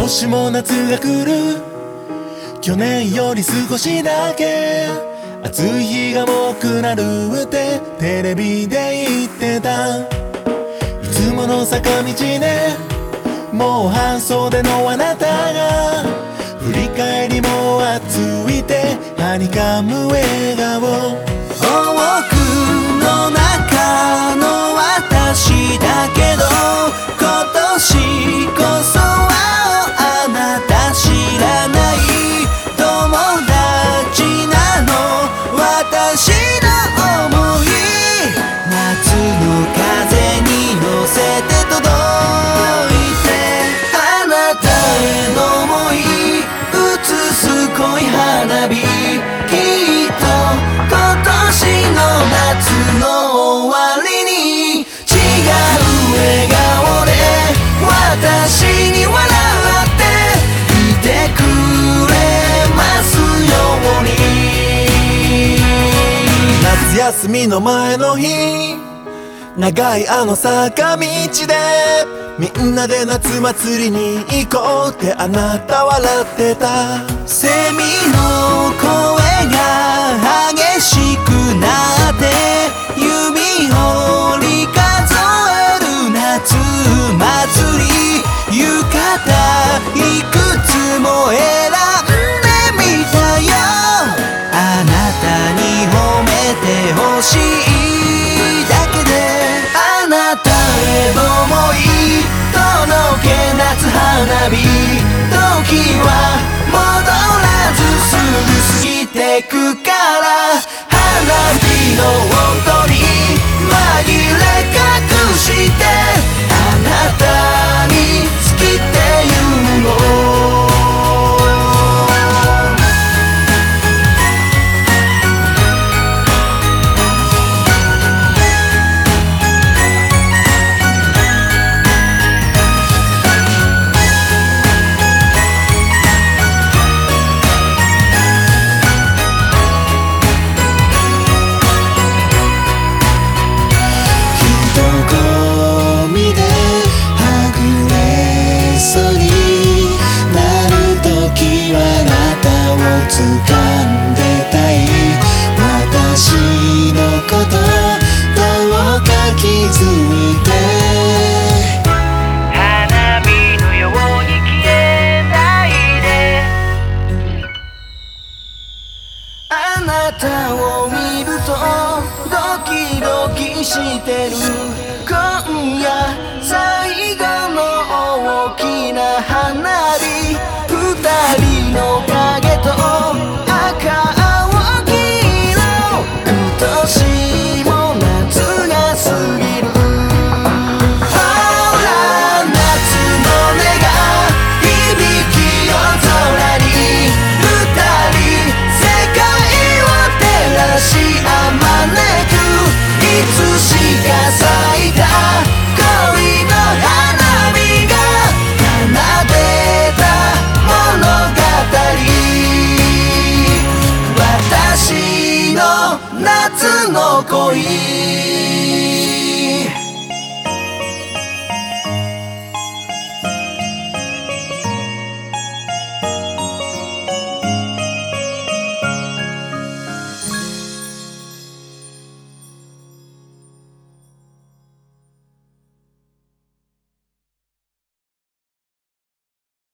年も夏が来る。去年より少しだけ暑い日が多くなるってテレビで言ってた。いつもの坂道でもう半袖のあなたが振り返りも暑いてはにかむ笑顔。 多くの中の私だけど今年こそはあなた知らない友達なの。私の想い夏の風に乗せて届いて、あなたへの想い映す恋花火、きっと今年の夏の終わりに違う笑顔で私に笑っていてくれますように。 夏休みの前の日、長いあの坂道でみんなで夏祭りに行こうってあなた笑ってた。 セミの声が激しくなって指折り数える夏祭り、浴衣いくつも選んでみたよ。あなたに褒めてほしいだけで、あなたへの想い届け夏花火、時は戻らずすぐ過ぎてくから、花火の音に紛れ隠してあなたに好きって言うの。 掴んでたい私のことどうか気づいて、花火のように消えないで。あなたを見るとドキドキしてる。今夜最後の大きな花火、二人の影と赤青黄色、今年も夏が過ぎる。ほら夏の音が響き夜空に、二人世界を照らしあまねく、いつしか咲いた恋の花火が奏でた物語、私の夏の恋。